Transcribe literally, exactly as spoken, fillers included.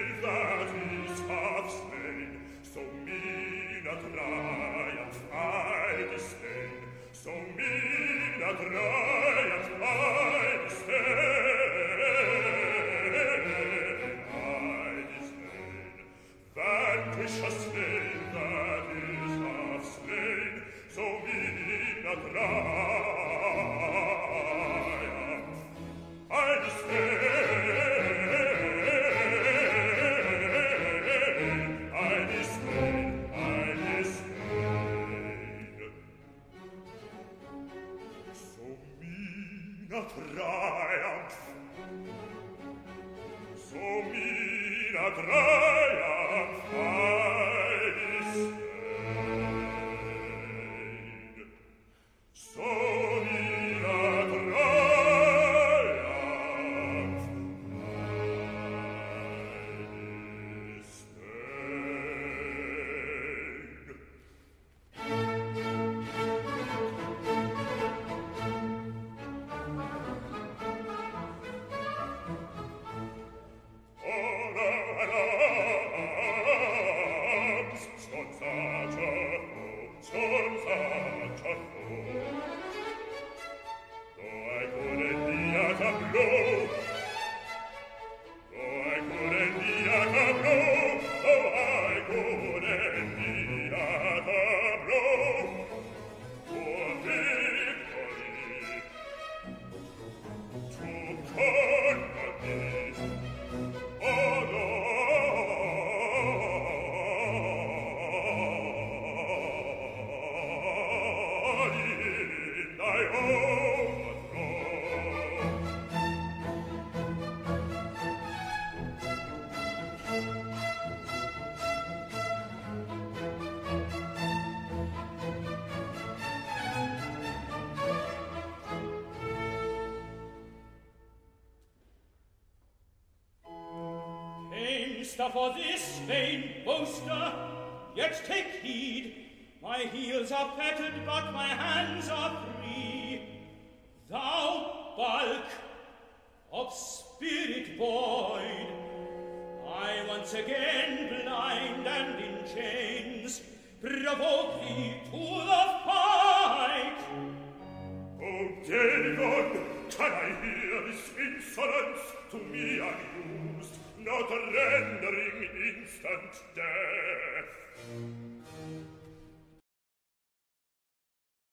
that is half slain, so mean a triumph I disdain, so mean a triumph I disdain, I disdain. Vanquish a slain that is half slain, so mean a triumph I disdain. A triumph, so mean a triumph I disdain, so mean a triumph I For this vain boaster, yet take heed. My heels are fettered, but my hands are free. Thou bulk of spirit void, I once again blind and in chains provoke thee to the fight. Oh, Dagon, can I hear this insolence to me unused, not rendering instant death?